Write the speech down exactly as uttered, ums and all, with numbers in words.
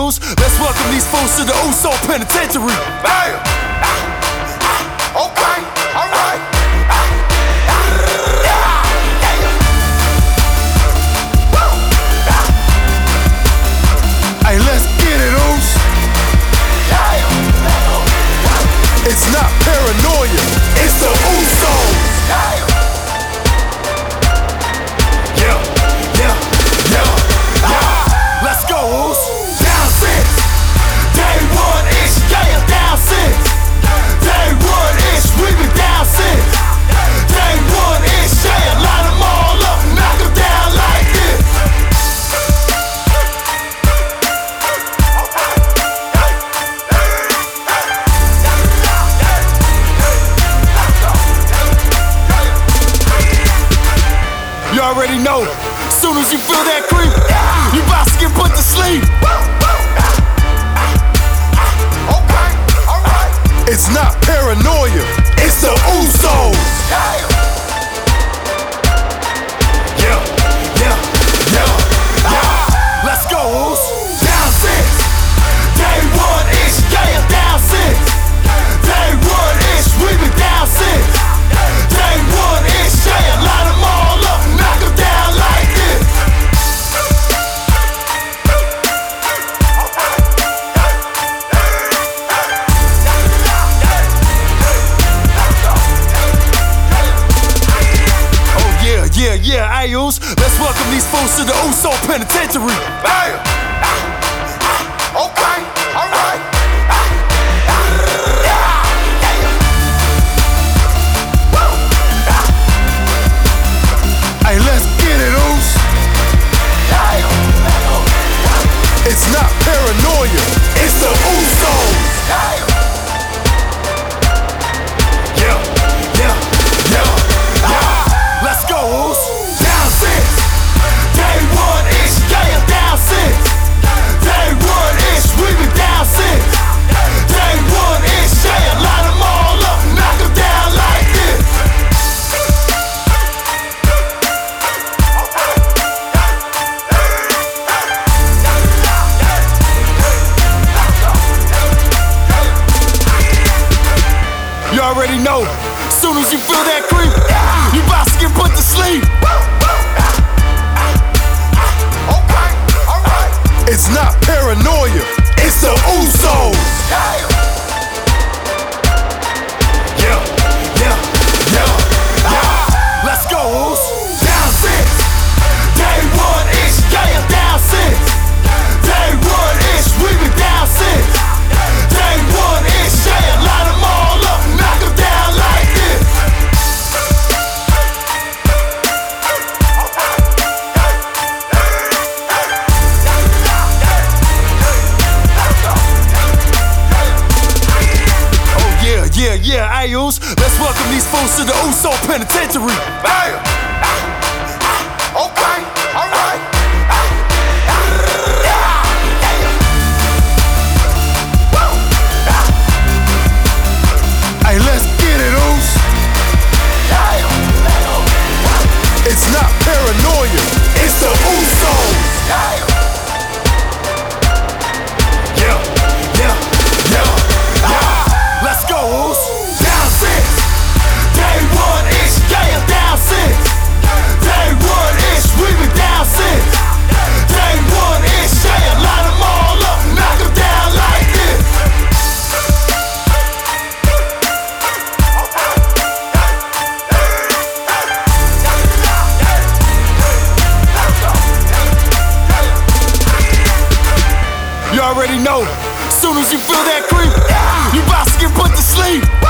Ayus, let's welcome these fools to the Uso Penitentiary. Bam! Okay, alright. Hey, let's get it, Us. It's not paranoia, it's the Usos. Yeah, yeah, yeah, yeah. Let's go, Us. Down six, day one ish, yeah, down six. Day one ish, we been down six. Day one ish, yeah, line them all up, knock them down like this. You already know, soon as you feel that creep, you about to get put to sleep. Okay, alright. It's not paranoia, it's the Usos. Yeah, yeah, yeah, yeah. Let's go, Us. Down six, day one ish, yeah, down six. Day one ish, we been down six. Day one ish, yeah, line them all up, knock them down like this. Oh yeah, yeah, yeah, Ayus, let's welcome these fools to the Uso Penitentiary. Bam! Okay, alright. Hey, let's get it, Us. It's not paranoia, it's the Usos. Yeah, yeah, yeah, yeah. Let's go, Us. Down six, day one ish, yeah, down six. Day one ish, we been down six. Day one ish, yeah, line them all up, knock them down like this. You already know, soon as you feel that creep, you about to get put to sleep. Okay, alright. It's not paranoia, it's the Usos. Yeah, yeah, yeah, yeah. Let's go, Us. Down six, day one ish, yeah, down six. Day one ish, we been down six. Day one ish, yeah, line them all up, knock them down like this. Oh yeah, yeah, yeah, Ayus, let's welcome these fools to the Uso Penitentiary. Bam! Okay, alright. Hey, let's get it, Us. It's not paranoia, it's the Usos. Yeah, yeah, yeah, yeah. Let's go, Us. Down six, day one ish, yeah, down six. Day one ish, we been down six. Day one ish, yeah, line them all up, knock them down like this. You already know, soon as you feel that creep, you about to get put to sleep.